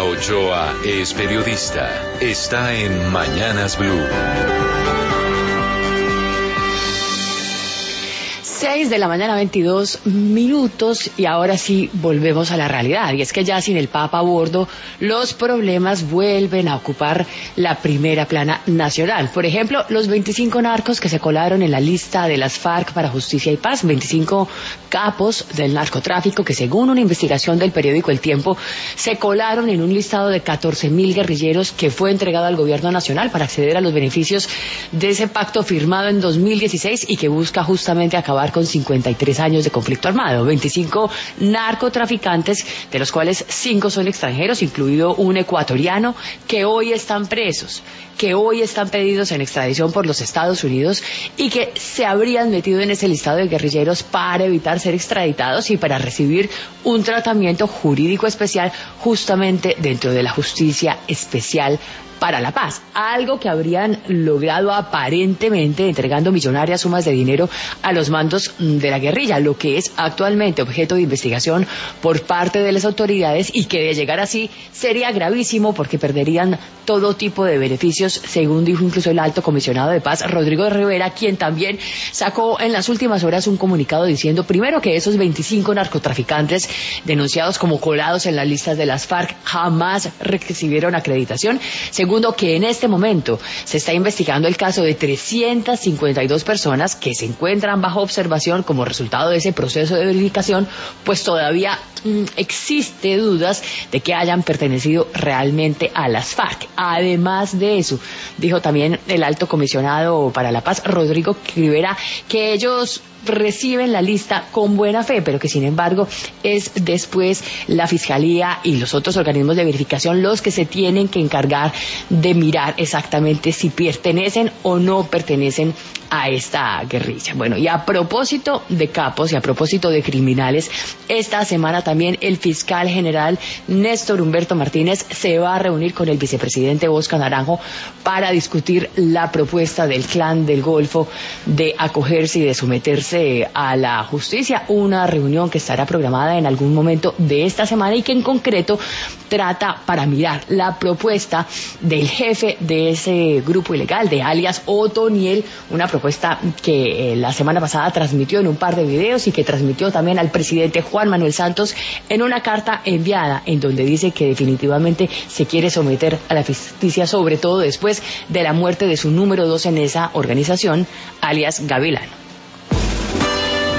Ochoa es periodista. Está en Mañanas Blue. 6 de la mañana, 22 minutos, y ahora sí volvemos a la realidad. Y es que ya sin el Papa a bordo, los problemas vuelven a ocupar la primera plana nacional. Por ejemplo, los 25 narcos que se colaron en la lista de las FARC para Justicia y Paz, 25 capos del narcotráfico que, según una investigación del periódico El Tiempo, se colaron en un listado de 14.000 guerrilleros que fue entregado al gobierno nacional para acceder a los beneficios de ese pacto firmado en 2016 y que busca justamente acabar con 53 años de conflicto armado. 25 narcotraficantes, de los cuales 5 son extranjeros, incluido un ecuatoriano, que hoy están presos, que hoy están pedidos en extradición por los Estados Unidos y que se habrían metido en ese listado de guerrilleros para evitar ser extraditados y para recibir un tratamiento jurídico especial justamente dentro de la Justicia Especial para la Paz, algo que habrían logrado aparentemente entregando millonarias sumas de dinero a los mandos de la guerrilla, lo que es actualmente objeto de investigación por parte de las autoridades y que de llegar así sería gravísimo porque perderían todo tipo de beneficios, según dijo incluso el alto comisionado de paz Rodrigo Rivera, quien también sacó en las últimas horas un comunicado diciendo primero que esos 25 narcotraficantes denunciados como colados en las listas de las FARC jamás recibieron acreditación. Segundo, que en este momento se está investigando el caso de 352 personas que se encuentran bajo observación como resultado de ese proceso de verificación, pues todavía existe dudas de que hayan pertenecido realmente a las FARC. Además de eso, dijo también el alto comisionado para la paz, Rodrigo Rivera, que ellos reciben la lista con buena fe, pero que sin embargo es después la Fiscalía y los otros organismos de verificación los que se tienen que encargar de mirar exactamente si pertenecen o no pertenecen a esta guerrilla. Bueno, y a propósito de capos y a propósito de criminales, esta semana también el fiscal general Néstor Humberto Martínez se va a reunir con el vicepresidente Oscar Naranjo para discutir la propuesta del Clan del Golfo de acogerse y de someterse a la justicia, una reunión que estará programada en algún momento de esta semana y que en concreto trata para mirar la propuesta del jefe de ese grupo ilegal, de alias Otoniel, una propuesta que la semana pasada transmitió en un par de videos y que transmitió también al presidente Juan Manuel Santos en una carta enviada en donde dice que definitivamente se quiere someter a la justicia, sobre todo después de la muerte de su número 2 en esa organización, alias Gavilán.